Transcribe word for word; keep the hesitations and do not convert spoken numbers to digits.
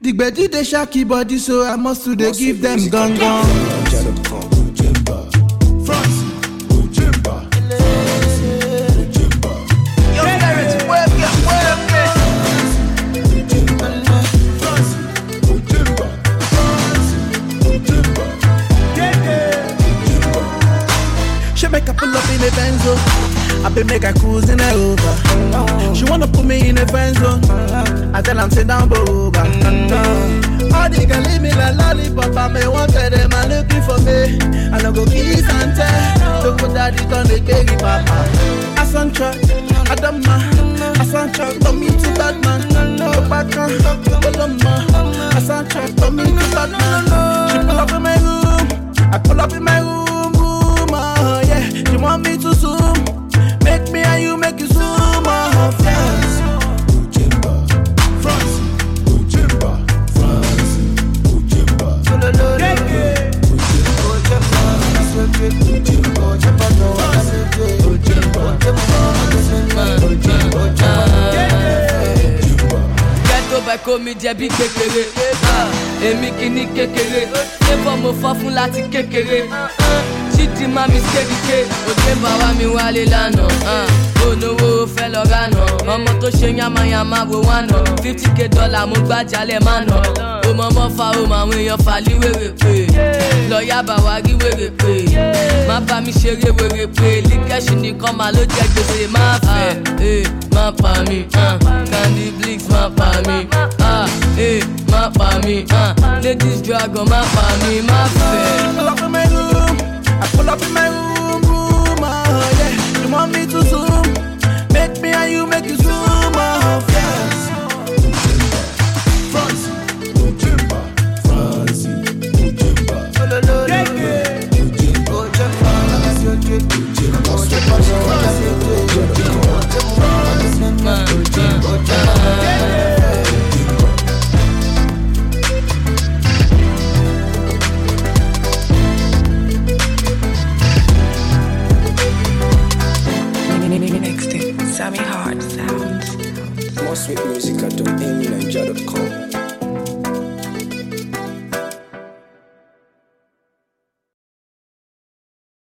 The gbedu dey shaki body, so I must to dey give them gun gun. Make her pull up in a Benzo, I been make her cruise in her Uber. She wanna put me in a friend zone, I tell her sit down boba. All they can leave me like lollipop, I may want to them and looking for me. I no go kiss and tell, look what daddy done they carry papa. I son truck, I don't know, I son truck, don't mean to bad man. No back on, I son truck, don't mean to bad man. She pull up in my room, I pull up in my room. Oh, yeah, you want me to zoom? Make me and you make you zoom. Oh, France, Ujimba, France, Ujimba, France, Ujimba, Ghetto by comédien bí kékeré, èmi kìíní kékeré, flavor mo fọ́ fún láti kékeré. Chidi mami skerike, òde bàwá mi wálé lánàá. Olówó fẹ́ lọ ránà, ọmọ tó ṣe yamayama wo wánà. Fifty k dollar mo gbájalẹ̀ mánà. O mọ mọ́ fa o mọ àwọn èèyàn fàlí wèrè pé. Lọ́ọ̀yà bàwá rí wèrè pé. Má bá mi ṣeré wèrè pé. Líkẹ́ṣì nìkan máa ló jẹ gbèsè má fẹ́. Má pa mi, Candy Blix má pa mi. Má pa mi, Ladies Dragon má pa mi, má fẹ́. I pull up in my room, room, oh yeah. You want me to zoom? Make me and you make you zoom, oh France, France, Ujimba, France, Ujimba, Sammy Hard Sounds. More sweet music at domain ninja dot com.